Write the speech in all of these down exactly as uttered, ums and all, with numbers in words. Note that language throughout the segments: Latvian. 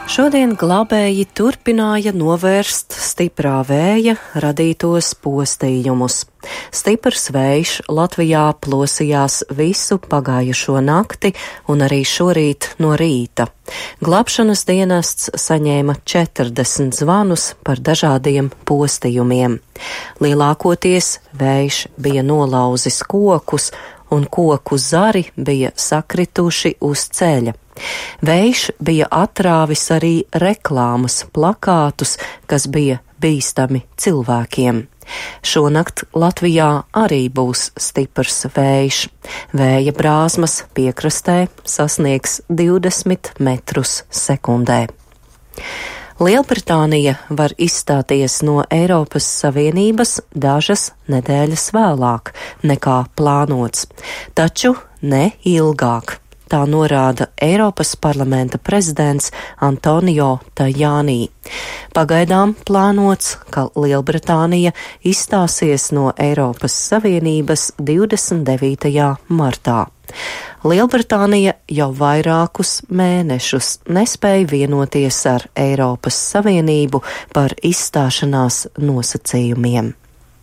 Šodien glābēji turpināja novērst stiprā vēja radītos postījumus. Stiprs vējš Latvijā plosījās visu pagājušo nakti un arī šorīt no rīta. Glābšanas dienests saņēma četrdesmit zvanus par dažādiem postījumiem. Lielākoties vējš bija nolauzis kokus, un koku zari bija sakrituši uz ceļa. Vējš bija atrāvis arī reklāmas plakātus, kas bija bīstami cilvēkiem. Šonakt Latvijā arī būs stiprs vējš. Vēja brāzmas piekrastē sasniegs divdesmit metrus sekundē. Lielbritānija var izstāties no Eiropas Savienības dažas nedēļas vēlāk nekā plānots, taču ne ilgāk. Tā norāda Eiropas parlamenta prezidents Antonio Tajani. Pagaidām plānots, ka Lielbritānija izstāsies no Eiropas Savienības divdesmit devītajā martā. Lielbritānija jau vairākus mēnešus nespēja vienoties ar Eiropas Savienību par izstāšanās nosacījumiem.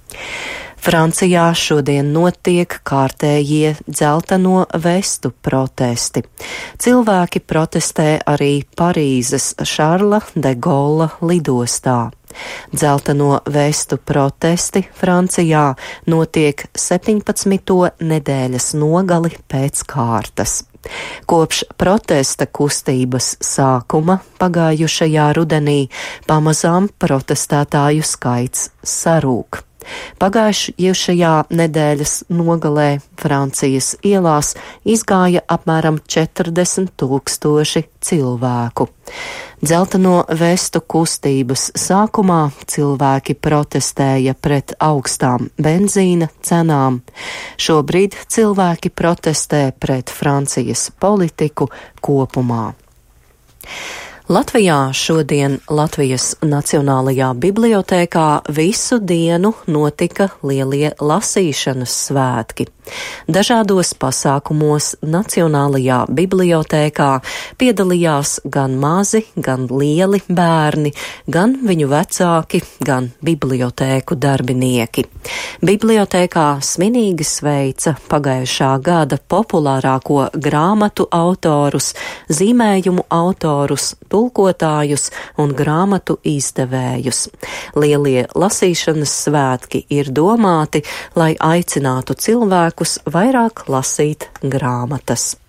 Francijā šodien notiek kārtējie dzelteno vestu protesti. Cilvēki protestē arī Parīzes Šarla de Golla lidostā. Dzelteno vestu protesti Francijā notiek septiņpadsmito nedēļas nogali pēc kārtas. Kopš protesta kustības sākuma pagājušajā rudenī pamazām protestētāju skaits sarūk. Pagājušajā nedēļas nogalē Francijas ielās izgāja apmēram četrdesmit tūkstoši cilvēku. Dzelteno vestu kustības sākumā cilvēki protestēja pret augstām benzīna cenām. Šobrīd cilvēki protestē pret Francijas politiku kopumā. Latvijā šodien Latvijas Nacionālajā bibliotēkā visu dienu notika lielie lasīšanas svētki. Dažādos pasākumos Nacionālajā bibliotēkā piedalījās gan mazi, gan lieli bērni, gan viņu vecāki, gan bibliotēku darbinieki. Bibliotēkā svinīgi sveica pagājušā gada populārāko grāmatu autorus, zīmējumu autorus, tulkotājus un grāmatu izdevējus. Lielie lasīšanas svētki ir domāti, lai aicinātu cilvēkus vairāk lasīt grāmatas.